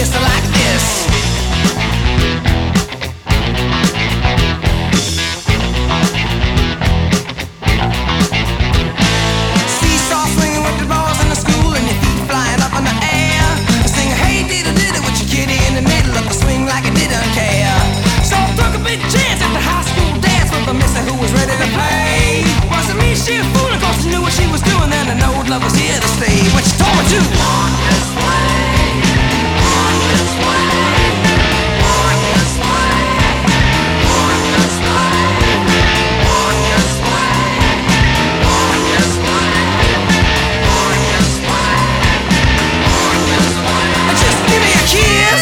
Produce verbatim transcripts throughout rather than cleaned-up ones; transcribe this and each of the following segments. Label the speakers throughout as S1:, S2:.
S1: kiss like this. Seesaw swinging with the balls in the school and your feet flying up in the air. Sing hey diddle diddle with your kitty in the middle of the swing like it didn't care. So I took a big chance at the high school dance with a mister who was ready to play. Wasn't me, she a fool, of course she knew what she was doing. Then an old love was here to stay. What she told me to walk this way, walk this way, walk this way, walk this way, walk this way, walk this way, walk this way, walk this way. Just give me a kiss.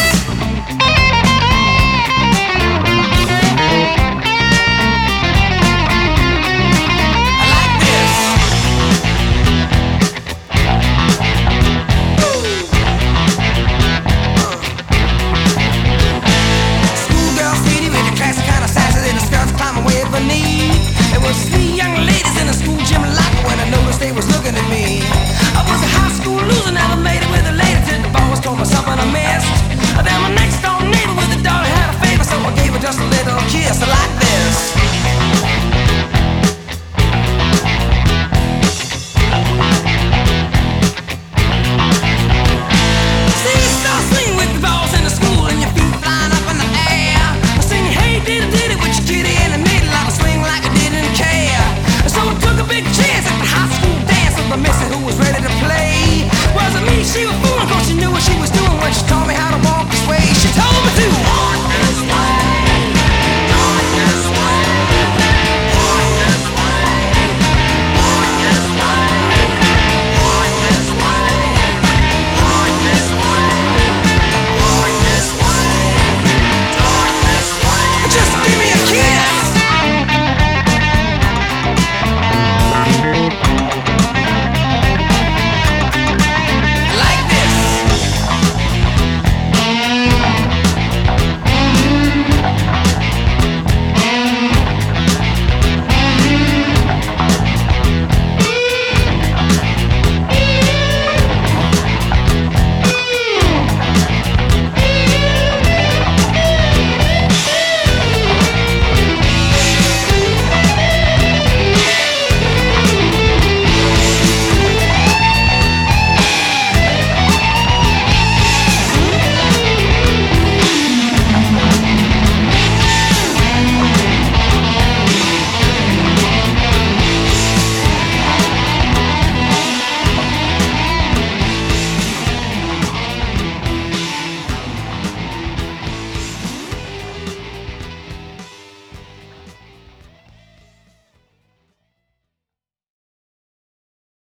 S1: Three young ladies in a school gym locker when I noticed they was looking at me. I was a high school loser, never made it with a lady till the boss told me something I missed. Then my next door neighbor with a daughter had a favor, so I gave her just a little kiss like